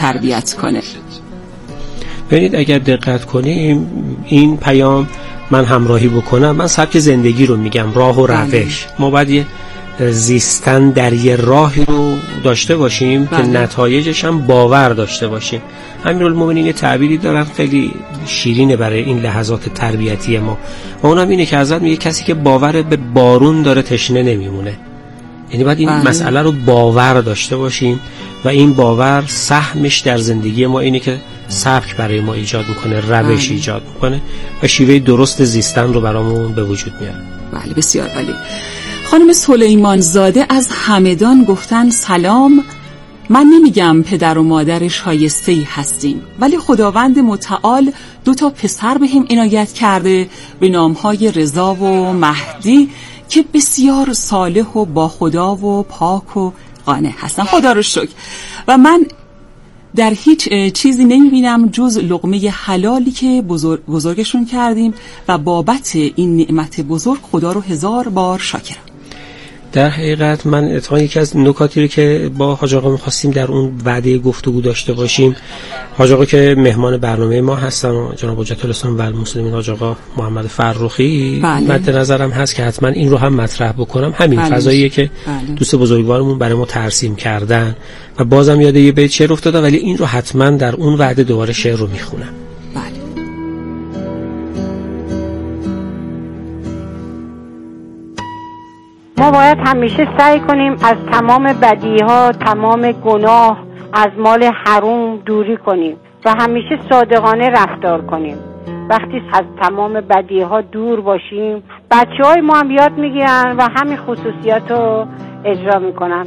تربیت کنه. ببینید اگر دقت کنیم این پیام من همراهی بکنم، من سبک زندگی رو میگم، راه و روش. ما باید یه زیستن در یه راهی رو داشته باشیم که نتایجش هم باور داشته باشیم. امیرالمومنین یه تعبیری دارن خیلی شیرینه برای این لحظات تربیتی ما و اونم اینه که حضرت میگه کسی که باور به بارون داره تشنه نمیمونه. یعنی باید این مسئله رو باور داشته باشیم و این باور سهمش در زندگی ما اینه که سبک برای ما ایجاد میکنه، روش ایجاد میکنه و شیوه درست زیستن رو برامون به وجود میاره. بله بسیار عالی. خانم سلیمان زاده از همدان گفتن سلام، من نمیگم پدر و مادر شایسته‌ای هستیم، ولی خداوند متعال 2 پسر بهم عنایت کرده به نامهای رضا و مهدی که بسیار صالح و با خدا و پاک و قانع هستن. خدا رو شکر. و من در هیچ چیزی نمیبینم جز لقمه حلالی که بزرگشون کردیم و بابت این نعمت بزرگ خدا رو 1000 بار شاکرم. در حقیقت من اتفاقا یکی از نکاتی رو که با حاج آقا می‌خواستیم در اون وعده گفتگو داشته باشیم، حاج آقا که مهمان برنامه ما هستن و جناب حجت الاسلام و المسلمین حاج آقا محمد فرخی، مد نظرم هست که حتما این رو هم مطرح بکنم. همین فضاییه که دوست بزرگوارمون برای ما ترسیم کردن و بازم یاد یه بیت شعر افتادم، ولی این رو حتما در اون وعده دوباره شعر رو میخونم. ما باید همیشه سعی کنیم از تمام بدیها، تمام گناه، از مال حرام دوری کنیم و همیشه صادقانه رفتار کنیم. وقتی از تمام بدیها دور باشیم، بچه‌های ما هم یاد میگیرن و همین خصوصیات رو اجرا میکنن.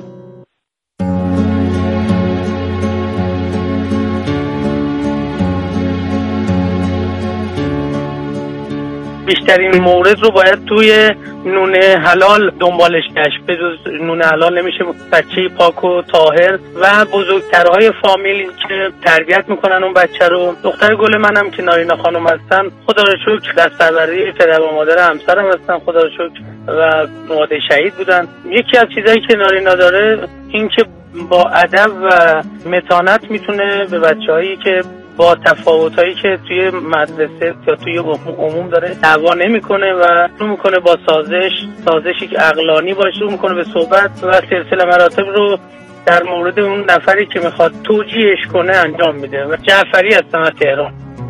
بیشترین مورد رو باید توی نون حلال دنبالش گشت. به جز نون حلال نمیشه بچه پاک و طاهر و بزرگترهای فامیل که تربیت میکنن اون بچه رو. دختر گل منم که نارینا خانم هستن، خدا رو شکر دست‌پروری پدر و مادر همسرم هستن، خدا رو شکر، و ماده شهید بودن. یکی از چیزایی که نارینا داره این که با ادب و متانت میتونه به بچه‌هایی که با تفاوتایی که توی مدرسه یا توی عموم داره دعوا نمیکنه و شروع میکنه با سازشی که عقلانی باشه، شروع میکنه به صحبت و سلسله مراتب رو در مورد اون نفری که میخواد توجیهش کنه انجام میده. و جعفری هستم از تهران.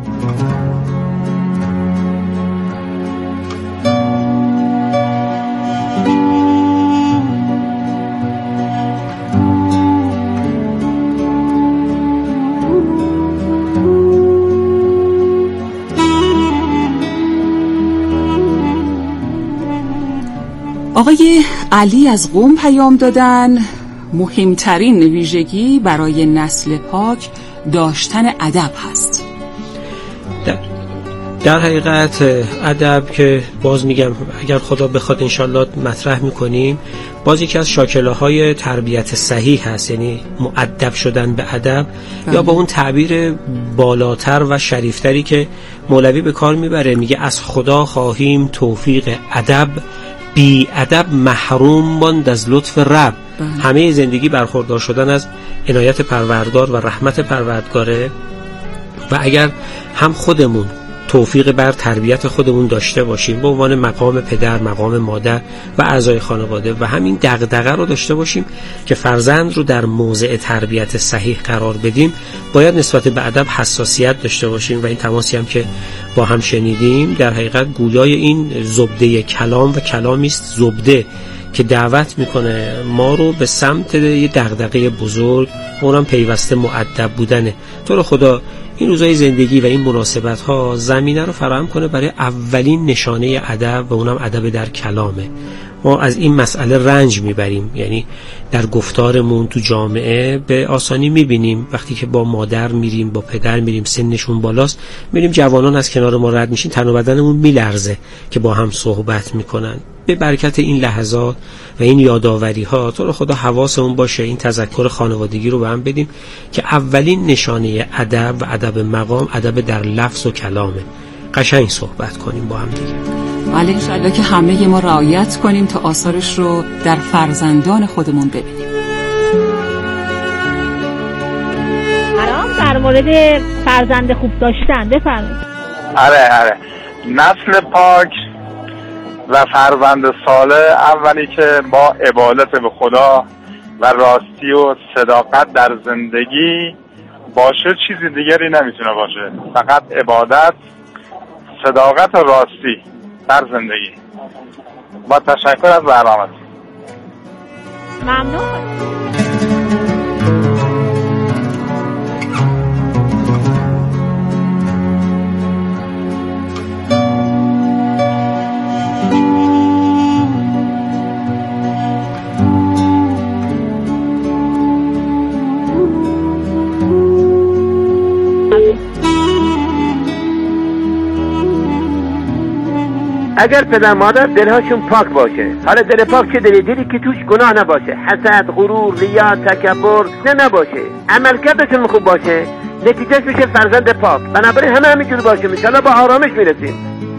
آقای علی از قم پیام دادن مهمترین ویژگی برای نسل پاک داشتن ادب هست. در حقیقت ادب که باز میگم اگر خدا بخواد انشالله مطرح میکنیم، باز یکی از شاکله‌های تربیت صحیح هست، یعنی مؤدب شدن به ادب یا با اون تعبیر بالاتر و شریفتری که مولوی به کار میبره، میگه از خدا خواهیم توفیق ادب، بی ادب محروم ماند از لطف رب. همه زندگی برخوردار شدن از عنایت پروردگار و رحمت پروردگاره و اگر هم خودمون توفیق بر تربیت خودمون داشته باشیم به عنوان مقام پدر، مقام مادر و اعضای خانواده و همین دغدغه رو داشته باشیم که فرزند رو در موضع تربیت صحیح قرار بدیم، باید نسبت به ادب حساسیت داشته باشیم و این تماسی هم که با هم شنیدیم در حقیقت گویای این زبده کلام و کلامی است زبده که دعوت میکنه ما رو به سمت یه دغدغه بزرگ، اونم پیوسته مؤدب بودنه. تو رو خدا این روزای زندگی و این مناسبت ها زمینه رو فراهم کنه برای اولین نشانه ادب و اونم ادب در کلامه. ما از این مسئله رنج میبریم، یعنی در گفتارمون تو جامعه به آسانی میبینیم وقتی که با مادر میریم، با پدر میریم، سنشون بالاست، میریم جوانان از کنار ما رد میشین، تن و بدنمون میلرزه که با هم صحبت میکنن. به برکت این لحظات و این یاداوری ها تو رو خدا حواسمون باشه این تذکر خانوادگی رو به هم بدیم که اولین نشانه ادب و ادب مقام ادب در لفظ و کلامه. قشنگ صحبت کنیم با هم دیگه. بله انشاءالله که همه ما رعایت کنیم تا آثارش رو در فرزندان خودمون ببینیم. مورد فرزند خوب داشتن. بفرمایید. آره نسل پاک و فرزند صالح اولی که با عبادت به خدا و راستی و صداقت در زندگی باشه، چیزی دیگری نمیتونه باشه، فقط عبادت، صداقت و راستی در زندگی. با تشکر از برنامه. ممنون. اگر پدر مادر دلهاشون پاک باشه، حالا دل پاک چه دلی که توش گناه نباشه، حسد، غرور، ریا، تکبر نباشه، عملکردشون خوب باشه، نتیجهش میشه فرزند پاک. بنابراین همه همینجور باشه، انشالله با آرامش میرسیم.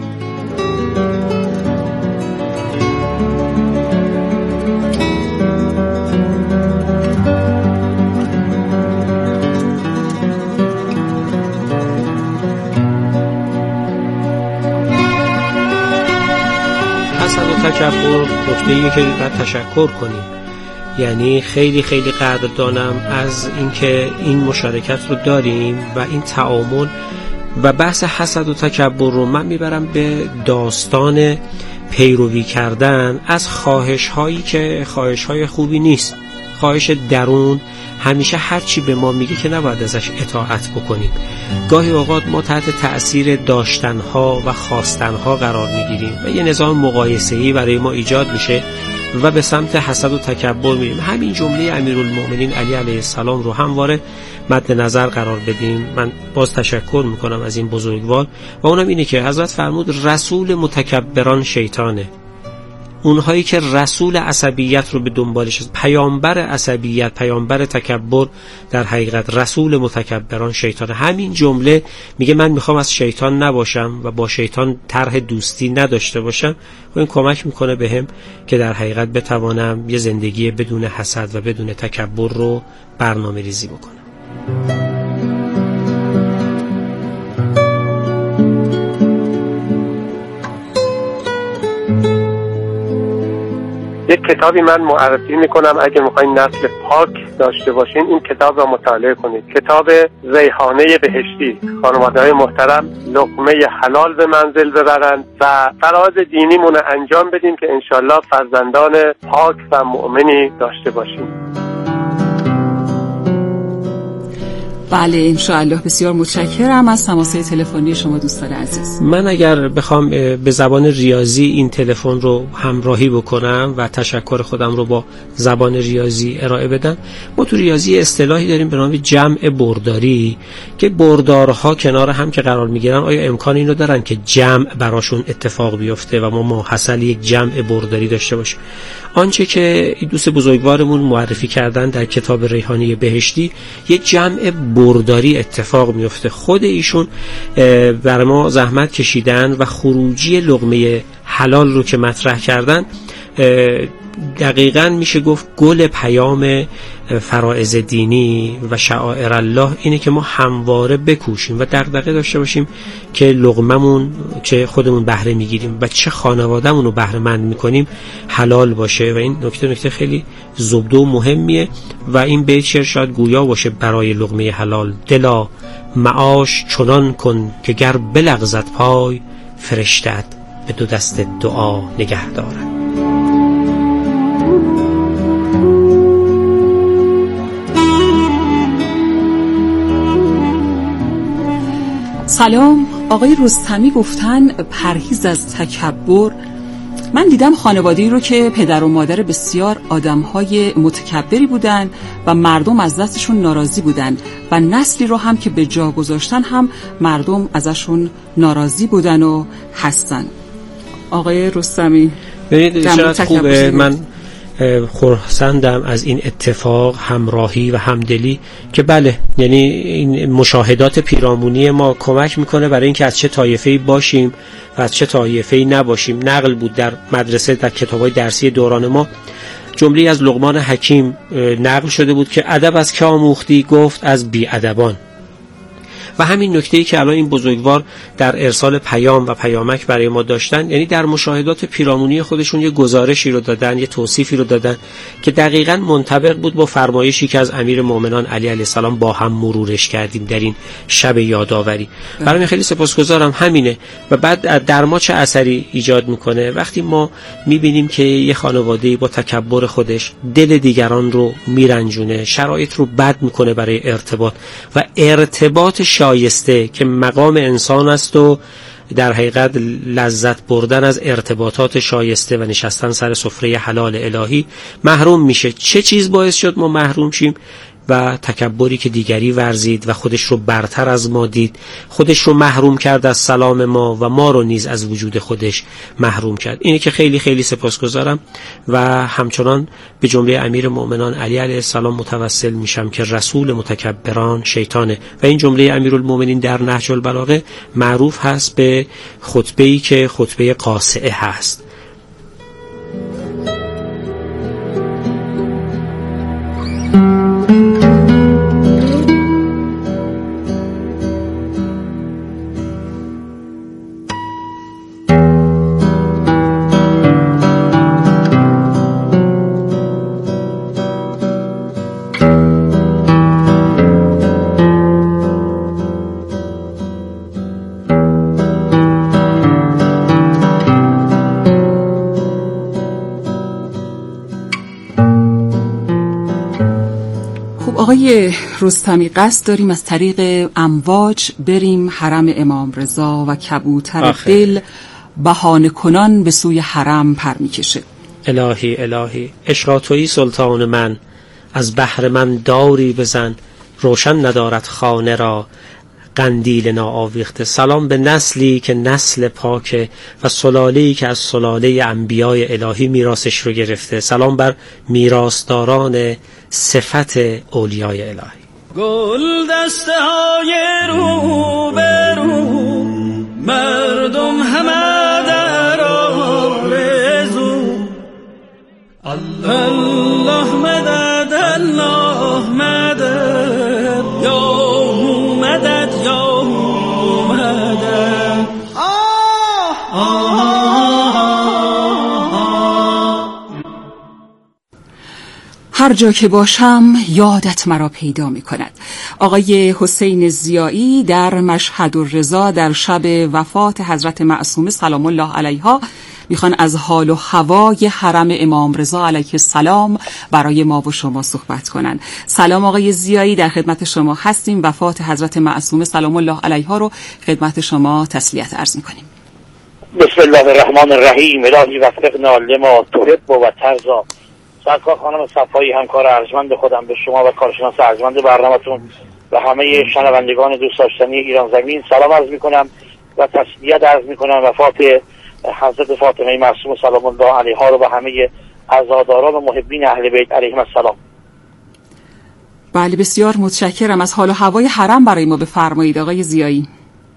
تکبر نکته‌ایه که باید تشکر کنیم. یعنی خیلی خیلی قدردانم از اینکه این مشارکت رو داریم و این تعامل. و بحث حسد و تکبر رو من میبرم به داستان پیروی کردن از خواهش‌هایی که خواهش‌های خوبی نیست. خواهش درون همیشه هرچی به ما میگه که نباید ازش اطاعت بکنیم. گاهی اوقات ما تحت تأثیر داشتنها و خواستنها قرار میگیریم و یه نظام مقایسه‌ای برای ما ایجاد میشه و به سمت حسد و تکبر میریم. همین جمله امیرالمؤمنین علی علیه السلام رو همواره مد نظر قرار بدیم. من باز تشکر میکنم از این بزرگوار و اونم اینه که حضرت فرمود رسول متکبران شیطانه. اونهایی که رسول عصبیت رو به دنبالش، پیامبر عصبیت، پیامبر تکبر، در حقیقت رسول متکبران شیطان. همین جمله میگه من میخوام از شیطان نباشم و با شیطان طرح دوستی نداشته باشم و این کمک میکنه بهم که در حقیقت بتوانم یه زندگی بدون حسد و بدون تکبر رو برنامه ریزی بکنم. یک کتابی من معرفی میکنم اگه میخواین نسل پاک داشته باشین این کتاب را مطالعه کنید. کتاب ریحانه بهشتی. خانواده‌های محترم لقمه حلال به منزل ببرند و فراز دینیمون رو انجام بدیم که انشالله فرزندان پاک و مؤمنی داشته باشیم. بله انشاءالله. بسیار متشکرم از تماس تلفنی شما دوستان عزیز. من اگر بخوام به زبان ریاضی این تلفن رو همراهی بکنم و تشکر خودم رو با زبان ریاضی ارائه بدم، ما تو ریاضی اصطلاحی داریم به نام جمع برداری که بردارها کنار هم که قرار میگیرن آیا امکان اینو دارن که جمع براشون اتفاق بیفته و ما ماحصل یک جمع برداری داشته باشیم؟ آنچه که این دوست بزرگوارمون معرفی کردن در کتاب ریحانه بهشتی یک جمع برداری اتفاق میفته. خود ایشون برای ما زحمت کشیدن و خروجی لقمه حلال رو که مطرح کردن دقیقاً میشه گفت گل پیام فرائض دینی و شعائر الله اینه که ما همواره بکوشیم و دغدغه داشته باشیم که لقممون که خودمون بهره میگیریم و چه خانوادهمون رو بهره مند میکنیم حلال باشه. و این نکته خیلی زبده و مهمیه و این بیت شعر شاید گویا باشه برای لقمه حلال. دلا معاش چنان کن که گر بلغزد پای، فرشته‌ات به دو دست دعا نگه دارد. سلام، آقای رستمی گفتن پرهیز از تکبر. من دیدم خانواده‌ای رو که پدر و مادر بسیار آدم‌های متکبری بودن و مردم از دستشون ناراضی بودن و نسلی رو هم که به جا گذاشتن هم مردم ازشون ناراضی بودن و هستن. آقای رستمی ببینید شاید خوبه، من خرسندم از این اتفاق، همراهی و همدلی که بله، یعنی این مشاهدات پیرامونی ما کمک میکنه برای اینکه از چه طایفه‌ای باشیم و از چه طایفه‌ای نباشیم. نقل بود در مدرسه در کتاب‌های درسی دوران ما، جمله‌ای از لقمان حکیم نقل شده بود که ادب از که آموختی؟ گفت از بی‌ادبان. و همین نکته‌ای که الان این بزرگوار در ارسال پیام و پیامک برای ما داشتن، یعنی در مشاهدات پیرامونی خودشون یه گزارشی رو دادن، یه توصیفی رو دادن که دقیقاً منطبق بود با فرمایشی که از امیرالمومنین علی علیه السلام با هم مرورش کردیم در این شب یادآوری. برای من خیلی سپاسگزارم. همینه. و بعد در ما چه اثری ایجاد میکنه وقتی ما میبینیم که یه خانواده‌ای با تکبر خودش دل دیگران رو میرنجونه، شرایط رو بد میکنه برای ارتباط و ارتباط شایسته که مقام انسان است و در حقیقت لذت بردن از ارتباطات شایسته و نشستن سر سفره حلال الهی محروم میشه. چه چیز باعث شد ما محروم شیم؟ و تکبری که دیگری ورزید و خودش رو برتر از ما دید، خودش رو محروم کرد از سلام ما و ما رو نیز از وجود خودش محروم کرد. اینه که خیلی خیلی سپاسگزارم و همچنان به جمله امیرالمومنین علی علیه السلام متوسل میشم که رسول متکبران شیطانه. و این جمله امیرالمومنین در نهج البلاغه معروف هست به خطبه‌ای که خطبه قاصعه هست. آقای رستمی قصد داریم از طریق امواج بریم حرم امام رضا و کبوتر دل بهانه کنان به سوی حرم پر میکشه. الهی الهی عشق تویی سلطان من، از بحر من داری بزن، روشن ندارد خانه را قندیل ناآویخته. سلام به نسلی که نسل پاکه و سلاله‌ای که از سلاله انبیای الهی میراثش رو گرفته. سلام بر میراثداران صفت اولیای الهی. گل دسته های رو به رو، مردم همه در آرزو. الله مدد الله مدد یا مدد یا مدد. هر جا که باشم یادت مرا پیدا می کند. آقای حسین ضیایی در مشهد الرضا در شب وفات حضرت معصومه سلام الله علیها میخوان از حال و هوای حرم امام رضا علیه السلام برای ما و شما صحبت کنن. سلام آقای ضیایی، در خدمت شما هستیم. وفات حضرت معصومه سلام الله علیها رو خدمت شما تسلیت عرض میکنیم. بسم الله الرحمن الرحیم. الهی وفقنا لما تحب و ترضا. سرکار خانم صفایی، همکار ارجمند خودم، به شما و کارشناس ارجمند برنامه‌تون و همه شنوندگان دوست داشتنی ایران زمین سلام عرض میکنم و تسلیت عرض میکنم وفات حضرت فاطمه معصومه سلام الله علیها رو و همه عزاداران و محبین اهل بیت علیهم السلام. بله بسیار متشکرم. از حال و هوای حرم برای ما بفرمایید آقای ضیایی.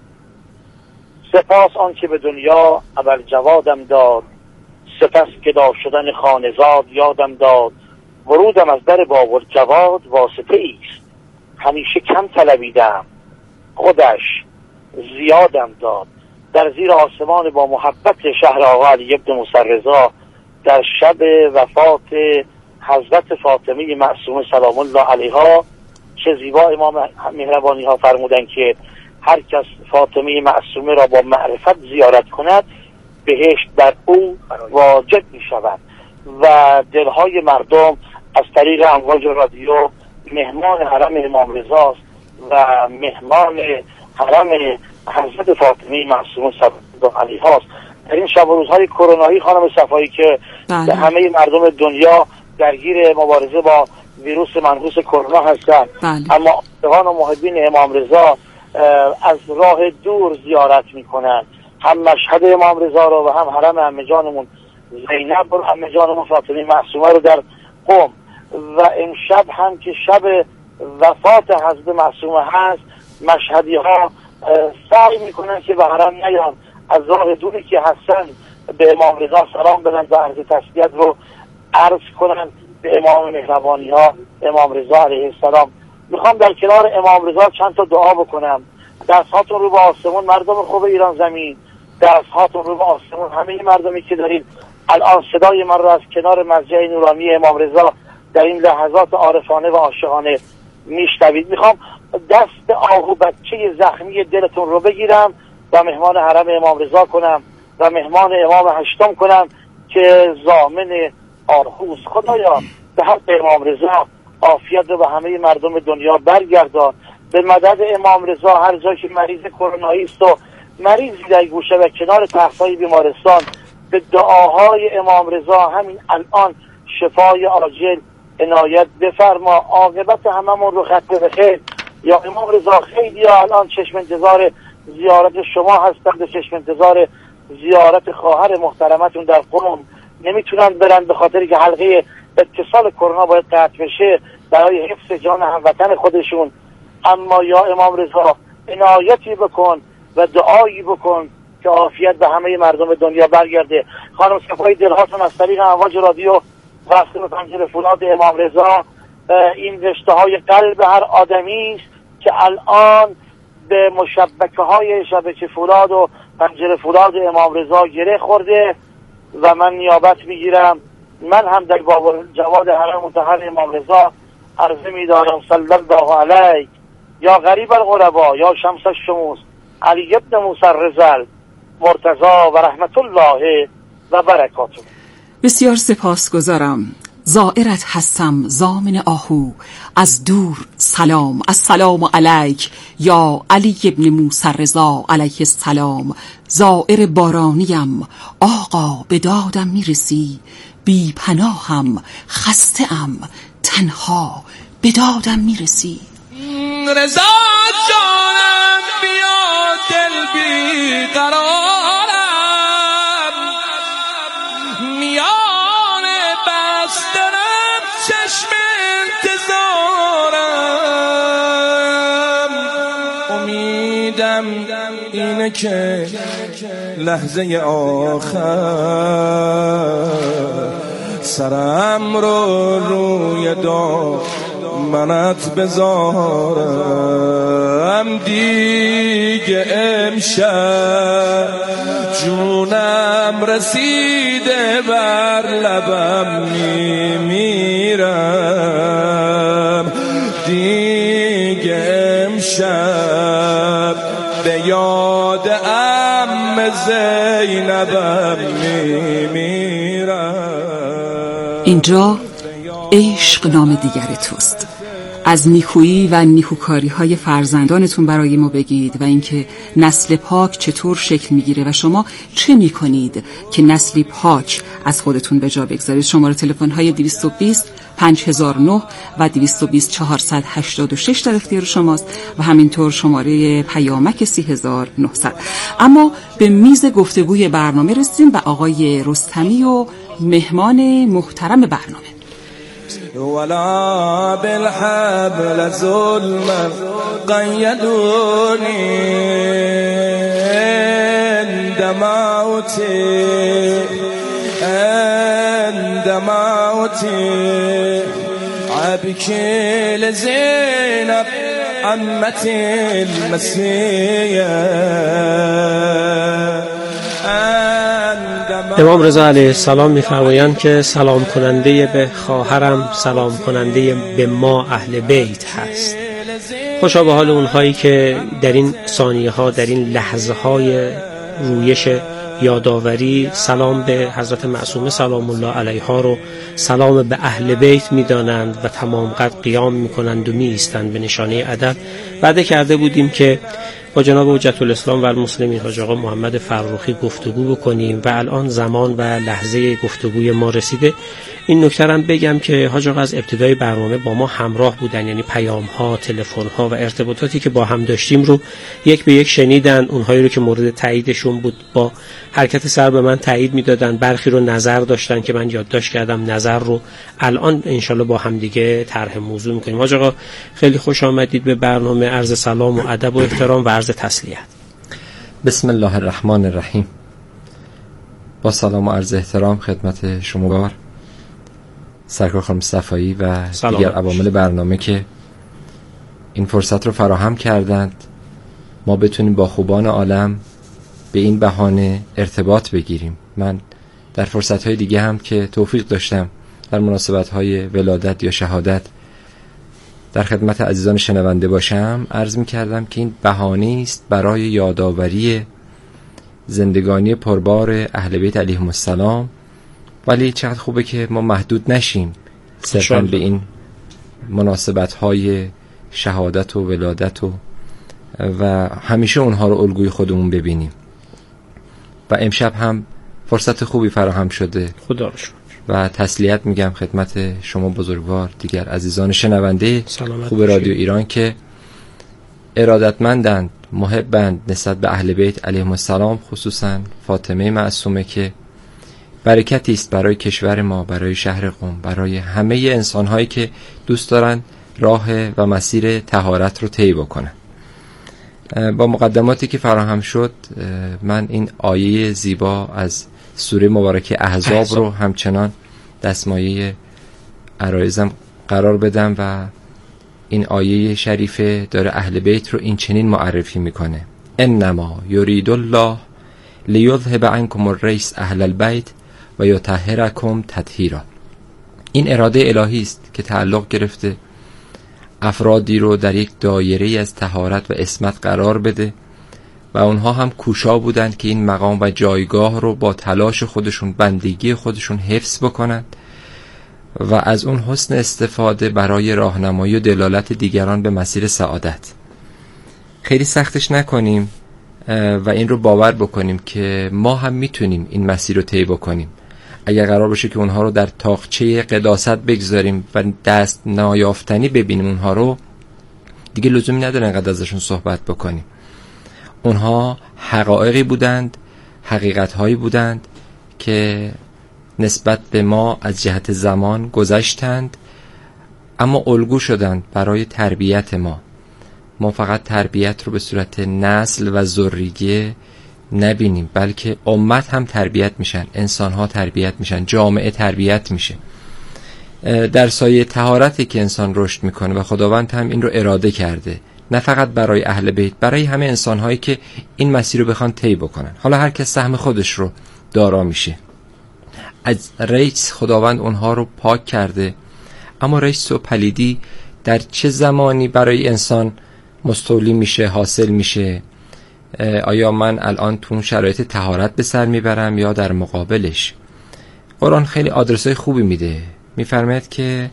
سپاس آن که به دنیا اول جوادم داد، سپس گدا شدن خانزاد یادم داد. ورودم از در باب جواد واسطه ایست، همیشه کم طلبیدم خودش زیادم داد. در زیر آسمان با محبت شهر آقا علی بن موسی رضا در شب وفات حضرت فاطمه معصومه سلام الله علیها چه زیبا امام مهربانی ها فرمودن که هر کس فاطمه معصومه را با معرفت زیارت کند بهشت بر او واجب می شود و دلهای مردم از طریق امواج رادیو مهمان حرم امام رضا و مهمان حرم حضرت فاطمه معصومه سلام الله علیها است. در این شب و روزهای کرونایی خانم صفایی که همه مردم دنیا درگیر مبارزه با ویروس منحوس کرونا هستند، اما عاشقان و محبین امام رضا از راه دور زیارت میکنند، هم مشهد امام رضا رو و هم حرم عمه جانمون زینب و عمه جانمون فاطمه معصومه رو در قم. و امشب هم که شب وفات حضرت معصومه هست، مشهدی ها سعی میکنن که به حرم نیان، از راه دوری که هستن به امام رضا سلام بدن و عرض تسلیت رو عرض کنن به امام مهربانی ها امام رضا علیه السلام. میخوام در کنار امام رضا چند تا دعا بکنم دستهاتون رو به آسمون مردم خوب ایران زمین، دستهاتون رو به آسمون همه مردمی که دارید الان صدای من رو از کنار مسجد نورانی امام رضا در این لحظات عارفانه و عاشقانه میشنوید. میخوام دست آهو بچه زخمی دلتون رو بگیرم و مهمان حرم امام رضا کنم و مهمان امام هشتم کنم که ضامن آرخوست. خدایا به حق امام رضا عافیت رو به همه مردم دنیا برگردان. به مدد امام رضا هر جا که مریض کرونایی است و مریضی در گوشه و کنار تختای بیمارستان، به دعاهای امام رضا همین الان شفای عاجل عنایت بفرما. عاقبت هممون رو خط به خیر. یا امام رضا خیلی الان چشم انتظار زیارت شما هستند و چشم انتظار زیارت خواهر محترمتون در قم، نمیتونن برن به خاطر که حلقه اتصال کرونا باید قطع بشه برای حفظ جان هموطن خودشون. اما یا امام رضا عنایتی بکن و دعایی بکن که عافیت به همه مردم دنیا برگرده. خانم صفای دلهاتون از طریق امواج رادیو وصل به پنجره فولاد امام رضا، این رشته های قلب هر آدمی است که الان به مشبکه های شبکه فولاد و پنجره فولاد امام رضا گره خورده و من نیابت میگیرم. من هم در باب جواد حرم مطهر امام رضا عرضه می‌دارم صلی الله علیه یا غریب الغربا یا شمس الشموس علی ابن موسی الرزل مرتضی و رحمت الله و برکاته. بسیار سپاسگزارم. زائرت هستم ضامن آهو، از دور سلام، السلام علیک یا علی ابن موسی الرضا علیه السلام. زائر بارانیم آقا به دادم میرسی، بی پناهم خسته ام تنها به دادم میرسی. رضا جانم بیا دل بی قرارم، میان بستنم چشم انتظارم. امیدم اینه که لحظه آخر سرم رو روی دامنت بذارم. دیگه امشب جونم رسیده بر لبم میمیرم. دیگه امشب به یاد عم زینبم میمیرم. اینجا عشق نام دیگر توست. از نیکویی و نیکوکاری های فرزندانتون برای ما بگید و اینکه نسل پاک چطور شکل میگیره و شما چه میکنید که نسلی پاک از خودتون به جا بگذارید. شماره تلفن های 220 5009 و 220 486 در اختیار شماست و همینطور شماره پیامک 30900. اما به میز گفتگوی برنامه رسیدیم و آقای رستمی و مهمان محترم برنامه. ولا بالحبل ظلما قيدوني عند موتي عبكي لزينب عمتي المسيح. امام رضا علیه السلام می‌فرمایند که سلام کننده به خواهرم سلام کننده به ما اهل بیت هست. خوشا به حال اونهایی که در این ثانیه ها، در این لحظه های رویش یادآوری سلام به حضرت معصومه سلام الله علیها رو سلام به اهل بیت میدانند و تمام قد قیام میکنند و میایستند به نشانه ادب. وعده کرده بودیم که با جناب حجت الاسلام و المسلمین حاج آقا محمد فرخی گفتگو بکنیم و الان زمان و لحظه گفتگوی ما رسیده. این نکته هم بگم که حاج آقا از ابتدای برنامه با ما همراه بودن، یعنی پیام ها، تلفن ها و ارتباطاتی که با هم داشتیم رو یک به یک شنیدن. اونهایی رو که مورد تاییدشون بود با حرکت سر به من تایید میدادن، برخی رو نظر داشتن که من یادداشت کردم نظر رو الان انشالله با هم دیگه طرح موضوع میکنیم. حاج آقا خیلی خوش آمدید به برنامه. عرض سلام و ادب و احترام و عرض تسلیت. بسم الله الرحمن الرحیم. با سلام و عرض احترام خدمت شما سرکار خانم صفایی و دیگر عوامل برنامه که این فرصت رو فراهم کردند ما بتونیم با خوبان عالم به این بهانه ارتباط بگیریم. من در فرصت‌های دیگه هم که توفیق داشتم در مناسبت‌های ولادت یا شهادت در خدمت عزیزان شنونده باشم، عرض می‌کردم که این بهانه است برای یادآوری زندگانی پربار اهل بیت علیهم السلام، ولی چقدر خوبه که ما محدود نشیم صرفاً به این مناسبت‌های شهادت و ولادت و همیشه اونها رو الگوی خودمون ببینیم. و امشب هم فرصت خوبی فراهم شده، خدا رو شکر، و تسلیت میگم خدمت شما بزرگوار، دیگر عزیزان شنونده خوب رادیو ایران که ارادتمندند، محبند نسبت به اهل بیت علیهم السلام، خصوصا فاطمه معصومه که برکتی است برای کشور ما، برای شهر قم، برای همه انسان‌هایی که دوست دارن راه و مسیر طهارت رو طی بکنن. با مقدماتی که فراهم شد، من این آیه زیبا از سوره مبارکه احزاب رو همچنان دستمایه عرایزم قرار بدم و این آیه شریفه داره اهل بیت رو این چنین معرفی میکنه: انما یرید الله لیذهب عنکم الرجس اهل البیت و یطهرکم تطهیرا. این اراده الهی است که تعلق گرفته افرادی رو در یک دایره از طهارت و عصمت قرار بده و اونها هم کوشا بودند که این مقام و جایگاه رو با تلاش خودشون، بندگی خودشون حفظ بکنند و از اون حسن استفاده برای راهنمایی و دلالت دیگران به مسیر سعادت. خیلی سختش نکنیم و این رو باور بکنیم که ما هم میتونیم این مسیر رو طی بکنیم. اگر قرار باشه که اونها رو در تاقچه قداست بگذاریم و دست نایافتنی ببینیم اونها رو، دیگه لزومی نداره انقدر ازشون صحبت بکنیم. اونها حقایقی بودند، حقیقت‌هایی بودند که نسبت به ما از جهت زمان گذشتند، اما الگو شدند برای تربیت ما. ما فقط تربیت رو به صورت نسل و ذریه نبینیم، بلکه امت هم تربیت میشن، انسان‌ها تربیت میشن، جامعه تربیت میشه. در سایه طهارتی که انسان رشد میکنه و خداوند هم این رو اراده کرده، نه فقط برای اهل بیت، برای همه انسان‌هایی که این مسیر رو بخوان طی بکنن. حالا هر کس سهم خودش رو دارا میشه. از رجس خداوند اونها رو پاک کرده، اما رجس و پلیدی در چه زمانی برای انسان مستولی میشه، حاصل میشه؟ آیا من الان تو اون شرایط طهارت به سر میبرم یا در مقابلش؟ قرآن خیلی آدرسای خوبی میده، میفرماید که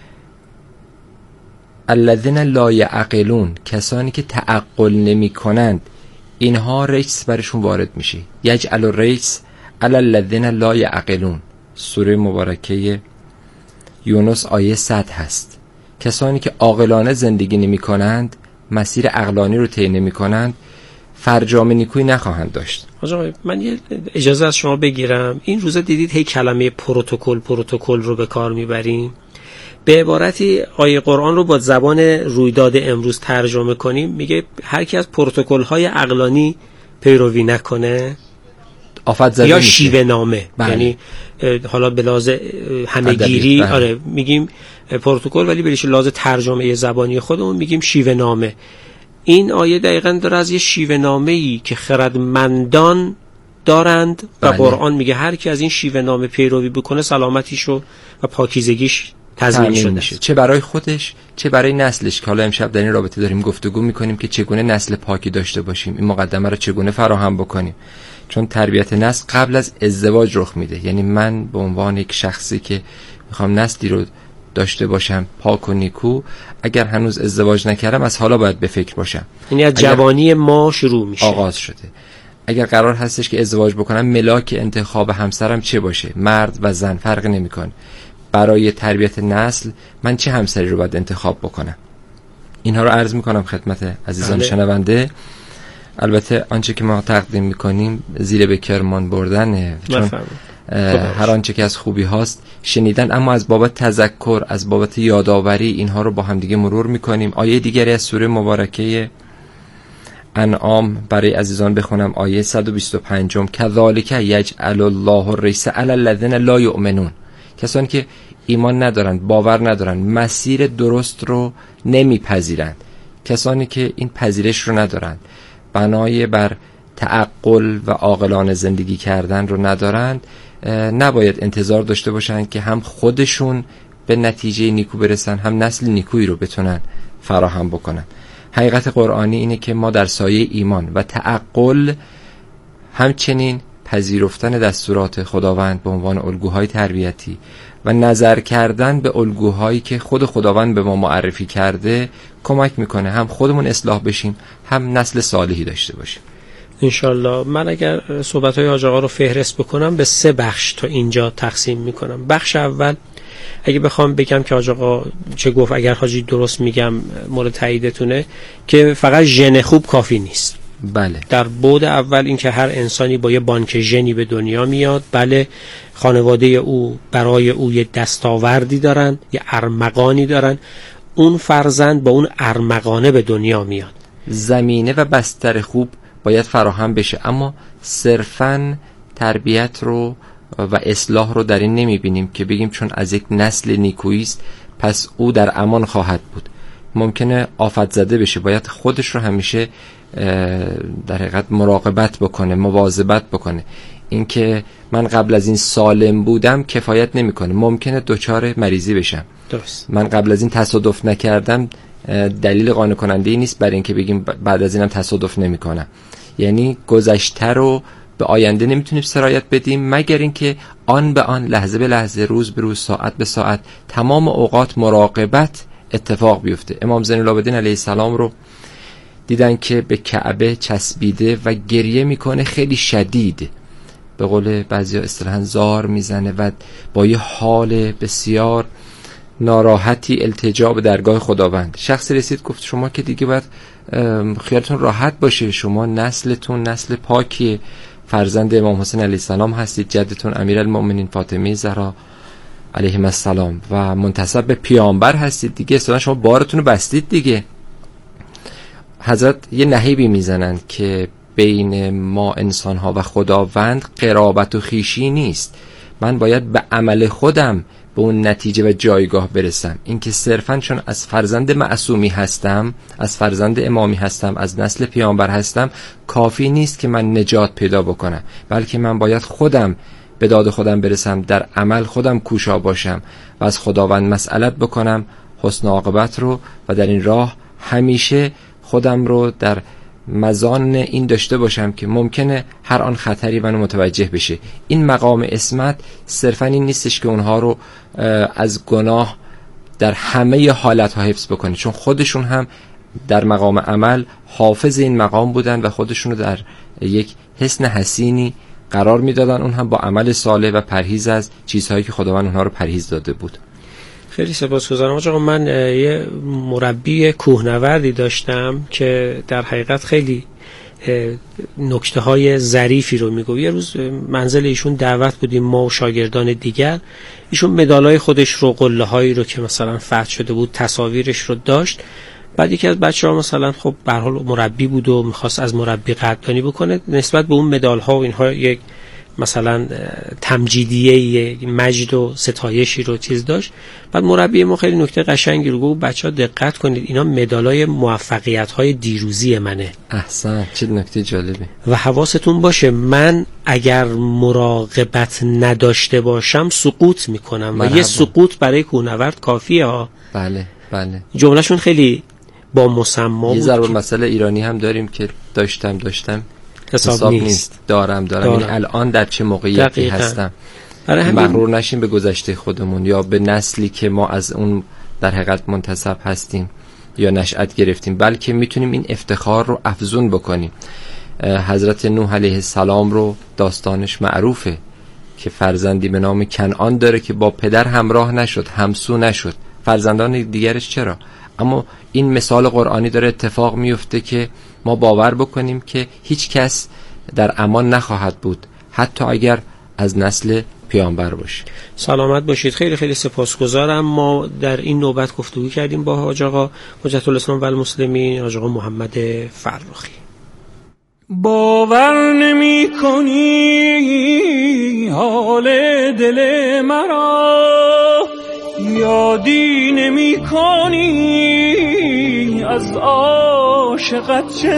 الذین لا یعقلون، کسانی که تعقل نمی کنند اینها رجس برشون وارد میشه. یجعل الرجس علی الذین لا یعقلون، سوره مبارکه یونس آیه 100 هست. کسانی که عاقلانه زندگی نمی کنند، مسیر عقلانی رو طی نمی کنند، فرجام نیکویی نخواهند داشت. آقا من یه اجازه از شما بگیرم. این روزا دیدید هی کلمه پروتکل رو به کار میبریم. به عبارتی آیه قرآن رو با زبان رویداد امروز ترجمه کنیم، میگه هر کی از پروتکل‌های عقلانی پیروی نکنه آفت زده یا میشه. شیوه نامه، یعنی حالا به لحاظ همه‌گیری آره میگیم پروتکل، ولی به لحاظ ترجمه زبانی خودمون میگیم شیوه نامه. این آیه دقیقاً داره از یه شیوه نامه‌ای که خردمندان دارند و قرآن میگه هر کی از این شیوه نامه پیروی بکنه سلامتیشو و پاکیزگیش تضمین شده، چه برای خودش چه برای نسلش. که حالا امشب در این رابطه داریم گفتگو میکنیم که چگونه نسل پاکی داشته باشیم، این مقدمه رو چگونه فراهم بکنیم، چون تربیت نسل قبل از ازدواج رخ میده. یعنی من به عنوان یک شخصی که میخوام نسلی رو داشته باشم پاک و نیکو، اگر هنوز ازدواج نکردم از حالا باید به فکر باشم. یعنی از جوانی ما شروع میشه، آغاز شده. اگر قرار هستش که ازدواج بکنم، ملاک انتخاب همسرم چه باشه، مرد و زن فرق نمیکنه. برای تربیت نسل من چه همسری رو باید انتخاب بکنم؟ اینها رو عرض میکنم خدمت عزیزان شنونده. البته آنچه که ما تقدیم میکنیم زیر به کرمان بردنه، چون هر آنچه که از خوبی هاست شنیدن، اما از بابت تذکر، از بابت یادآوری اینها رو با هم دیگه مرور میکنیم. آیه دیگری از سوره مبارکه انعام برای عزیزان بخونم، آیه 125: کذالک یجعل الله الرجس علی الذین لا یؤمنون. کسانی که ایمان ندارند، باور ندارند، مسیر درست رو نمیپذیرند، کسانی که این پذیرش رو ندارند بنای بر تعقل و عاقلانه زندگی کردن رو ندارند، نباید انتظار داشته باشند که هم خودشون به نتیجه نیکو برسن، هم نسل نیکویی رو بتونن فراهم بکنن. حقیقت قرآنی اینه که ما در سایه ایمان و تعقل، همچنین پذیرفتن دستورات خداوند به عنوان الگوهای تربیتی و نظر کردن به الگوهایی که خود خداوند به ما معرفی کرده کمک میکنه هم خودمون اصلاح بشیم، هم نسل صالحی داشته باشیم انشالله. من اگر صحبت‌های حاج آقا رو فهرست بکنم به 3 بخش تا اینجا تقسیم میکنم. بخش اول اگه بخوام بگم که حاج آقا چه گفت، اگر حاجی درست میگم مورد تاییدتونه، که فقط ژن خوب کافی نیست. بله. در بعد اول این که هر انسانی با یه بانک ژنی به دنیا میاد. بله، خانواده او برای او یه دستاوردی دارن، یه ارمغانی دارن، اون فرزند با اون ارمغانه به دنیا میاد. زمینه و بستر خوب باید فراهم بشه، اما صرفاً تربیت رو و اصلاح رو در این نمیبینیم که بگیم چون از یک نسل نیکویی است پس او در امان خواهد بود. ممکنه آفت زده بشه، باید خودش رو همیشه در حقیقت مراقبت بکنه، مواظبت بکنه. اینکه من قبل از این سالم بودم کفایت نمیکنه، ممکنه دچار مریضی بشم. درست. من قبل از این تصادف نکردم دلیل قانع کننده ای نیست برای اینکه بگیم بعد از اینم تصادف نمیکنم. یعنی گذشته رو به آینده نمیتونیم سرایت بدیم مگر اینکه آن به آن، لحظه به لحظه، روز به روز، ساعت به ساعت، تمام اوقات مراقبت اتفاق بیفته. امام زین العابدین علیه السلام رو دیدن که به کعبه چسبیده و گریه میکنه خیلی شدید، به قول بعضیا اصطلاحاً زار میزنه و با یه حال بسیار ناراحتی التجا به درگاه خداوند. شخصی رسید گفت شما که دیگه باید خیالتون راحت باشه، شما نسلتون نسل پاکیه، فرزند امام حسین علیه السلام هستید، جدتون امیرالمؤمنین فاطمه زهرا علیه السلام و منتسب به پیامبر هستید، دیگه اصلا شما بارتون رو بستید دیگه. حضرت یه نهیبی میزنن که بین ما انسان‌ها و خداوند قرابت و خویشی نیست، من باید به عمل خودم به اون نتیجه و جایگاه برسم. اینکه صرفاً چون از فرزند معصومی هستم، از فرزند امامی هستم، از نسل پیامبر هستم کافی نیست که من نجات پیدا بکنم، بلکه من باید خودم به داد خودم برسم، در عمل خودم کوشا باشم و از خداوند مسئلت بکنم حسن عاقبت رو، و در این راه همیشه خودم رو در مزان این داشته باشم که ممکنه هر آن خطری منو متوجه بشه. این مقام عصمت صرفا این نیستش که اونها رو از گناه در همه حالتها حفظ بکنه، چون خودشون هم در مقام عمل حافظ این مقام بودن و خودشون رو در یک حسن حسینی قرار میدادن، اون هم با عمل صالح و پرهیز از چیزهایی که خداوند اونها رو پرهیز داده بود. خیلی سپاسگزارم آقا. من یه مربی کوهنوردی داشتم که در حقیقت خیلی نکته‌های ظریفی رو میگفت. یه روز منزل ایشون دعوت بودیم ما و شاگردان دیگر، ایشون مدالای خودش رو، قله‌هایی رو که مثلا فتح شده بود، تصاویرش رو داشت. بعد یکی از بچه‌ها مثلا خب به هر حال مربی بود و می‌خواست از مربی قدردانی بکنه، نسبت به اون مدال‌ها و اینها یک مثلا تمجیدیه، مجد و ستایشی رو چیز داشت. بعد مربی ما خیلی نکته قشنگی رو گفت بچه‌ها دقت کنید اینا مدالای موفقیت‌های دیروزی منه. احسن، چه نکته جالبه. و حواستون باشه من اگر مراقبت نداشته باشم سقوط میکنم و یه سقوط برای کوهنورد کافیه ها. بله بله. جملهشون خیلی با مسما بود. یه ضرب مسئله ایرانی هم داریم که داشتم حساب نیست. دارم یعنی الان در چه موقعیتی هستم. مغرور نشیم به گذشته خودمون یا به نسلی که ما از اون در حقیقت منتسب هستیم یا نشأت گرفتیم، بلکه میتونیم این افتخار رو افزون بکنیم. حضرت نوح علیه السلام رو داستانش معروفه که فرزندی به نام کنعان داره که با پدر همراه نشد، همسو نشد. فرزندان دیگرش چرا؟ اما این مثال قرآنی داره اتفاق میفته که ما باور بکنیم که هیچ کس در امان نخواهد بود، حتی اگر از نسل پیامبر باشه. سلامت باشید. خیلی خیلی سپاسگزارم. ما در این نوبت گفتگو کردیم با حاج آقا حجت الاسلام و المسلمین حاج آقا محمد فرخی. باور نمی کنی حال دل مرا، یادی نمی کنی از عاشقت چه